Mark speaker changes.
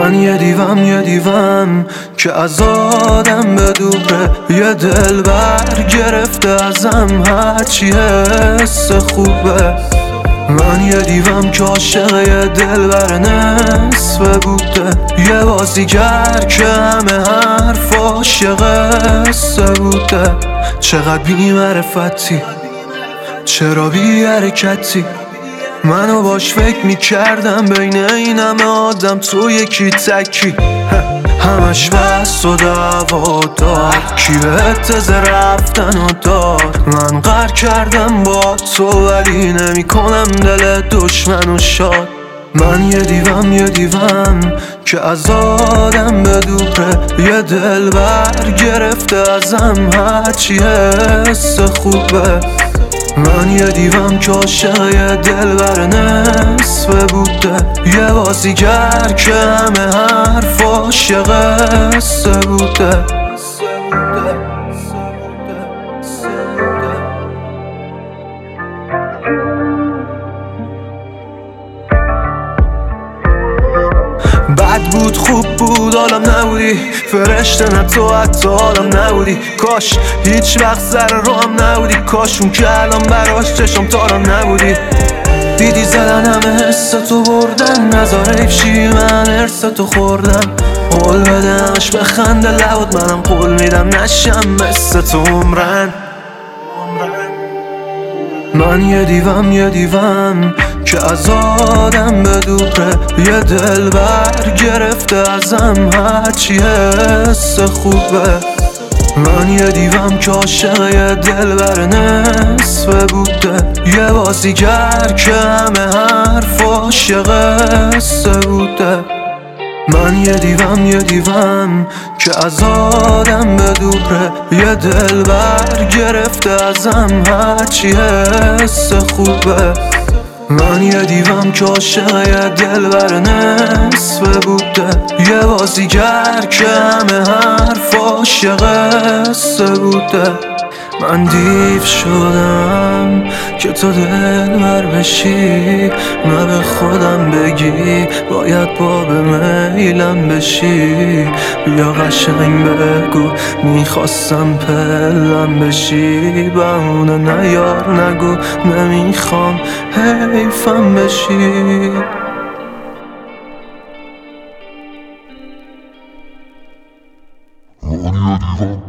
Speaker 1: من یه دیوم که از آدم به دوره، یه دلبر گرفته ازم هرچی حس خوبه. من یه دیوم که عاشق یه دلبر نصفه بوده، یه بازیگر که همه حرفاش یه قصه بوده. چقدر بی معرفتی، چرا بی حرکتی، منو باش فکر میکردم بین این همه آدم تو یکی تکی. همش بس و دعوا دار، کی بهت رفتن و دار. من قهر کردم با تو ولی نمی کنم دل دشمنو شاد. من یه دیوم که از آدم به دوره، یه دلبر گرفته ازم هرچی حس خوبه. من یه دیوم که عاشق یه دلبر نصفه بوده، یه بازیگر که همه حرفاش یه قصه بوده. بد بود خوب بود عالم نبودی، فرشته نه تو حتی عالم نبودی. کاش هیچ وقت سر رو هم نبودی، کاش اون که الان براش چشم تارم نبودی. دیدی زدن همه حس تو بردن، نذار ایفشی من ارث تو خوردم. قول بدمش بخنده لبات، منم قول میدم نشم مثل تو عمرن. من یه دیوم که از آدم به دوره، یه دلبر گرفته ازم هرچی حس خوبه. من یه دیوم که عاشق یه دلبر نصفه بوده، یه بازیگر که همه حرفاش یه قصه بوده. من یه دیوم که از آدم به دوره، یه دلبر گرفته ازم هرچی حس خوبه. من یه دیوم که عاشق یه دلبر نصفه بوده، یه بازیگر که همه حرفاش یه قصه بوده. من دیو شدم که تو دلبر بشی، نه به خودم بگی باید باب میلم بشی. بیا قشنگ بگو میخواستم پلم بشی، بهونه نیار نگو نمیخوام حیفم بشی.
Speaker 2: من یه دیوم